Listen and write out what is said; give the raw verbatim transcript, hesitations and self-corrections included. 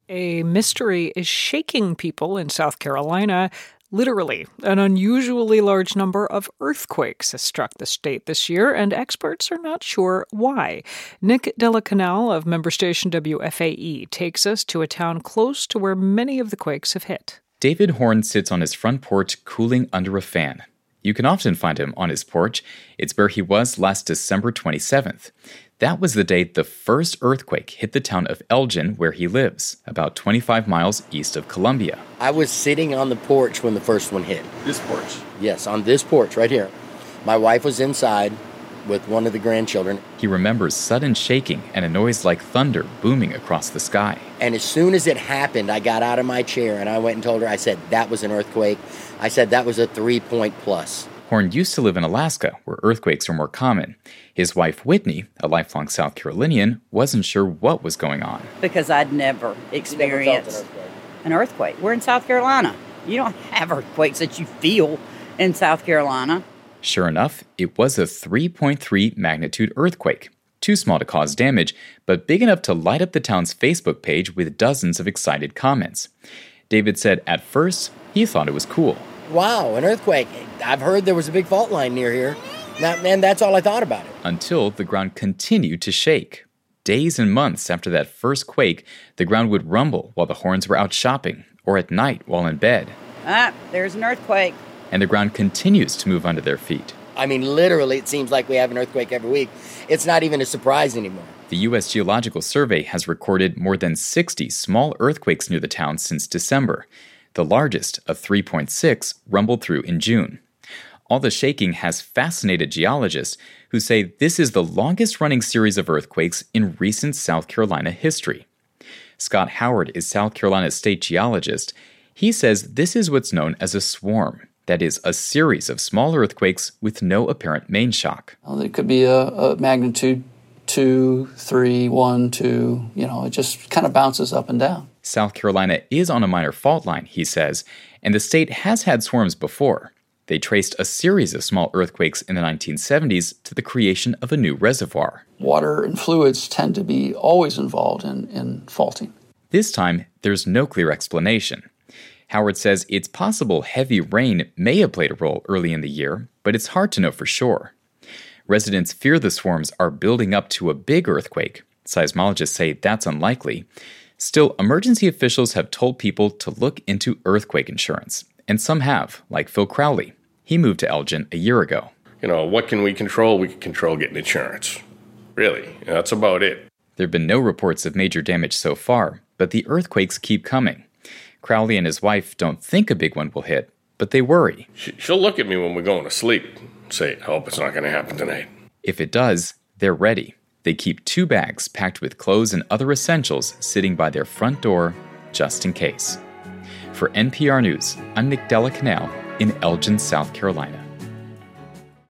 A mystery is shaking people in South Carolina. Literally, an unusually large number of earthquakes has struck the state this year, and experts are not sure why. Nick Della Canal of member station W F A E takes us to a town close to where many of the quakes have hit. David Horn sits on his front porch cooling under a fan. You can often find him on his porch. It's where he was last December twenty-seventh. That was the day the first earthquake hit the town of Elgin, where he lives, about twenty-five miles east of Columbia. I was sitting on the porch when the first one hit. This porch? Yes, on this porch right here. My wife was inside with one of the grandchildren. He remembers sudden shaking and a noise like thunder booming across the sky. And as soon as it happened, I got out of my chair and I went and told her, I said, that was an earthquake. I said, that was a three-point plus. Horn used to live in Alaska, where earthquakes are more common. His wife, Whitney, a lifelong South Carolinian, wasn't sure what was going on. Because I'd never experienced an earthquake. an earthquake. We're in South Carolina. You don't have earthquakes that you feel in South Carolina. Sure enough, it was a three point three magnitude earthquake. Too small to cause damage, but big enough to light up the town's Facebook page with dozens of excited comments. David said at first, he thought it was cool. Wow, an earthquake. I've heard there was a big fault line near here. That, and that's all I thought about it. Until the ground continued to shake. Days and months after that first quake, the ground would rumble while the Horns were out shopping, or at night while in bed. Ah, there's an earthquake. And the ground continues to move under their feet. I mean, literally, it seems like we have an earthquake every week. It's not even a surprise anymore. The U S Geological Survey has recorded more than sixty small earthquakes near the town since December. The largest, of three point six, rumbled through in June. All the shaking has fascinated geologists who say this is the longest-running series of earthquakes in recent South Carolina history. Scott Howard is South Carolina's state geologist. He says this is what's known as a swarm. That is, a series of small earthquakes with no apparent main shock. Well, it could be a, a magnitude two, three, one, two, you know, it just kind of bounces up and down. South Carolina is on a minor fault line, he says, and the state has had swarms before. They traced a series of small earthquakes in the nineteen seventies to the creation of a new reservoir. Water and fluids tend to be always involved in, in faulting. This time, there's no clear explanation. Howard says it's possible heavy rain may have played a role early in the year, but it's hard to know for sure. Residents fear the swarms are building up to a big earthquake. Seismologists say that's unlikely. Still, emergency officials have told people to look into earthquake insurance, and some have, like Phil Crowley. He moved to Elgin a year ago. You know, what can we control? We can control getting insurance. Really, that's about it. There have been no reports of major damage so far, but the earthquakes keep coming. Crowley and his wife don't think a big one will hit, but they worry. She'll look at me when we're going to sleep and say, I hope it's not going to happen tonight. If it does, they're ready. They keep two bags packed with clothes and other essentials sitting by their front door just in case. For N P R News, I'm Nick Della Canal in Elgin, South Carolina.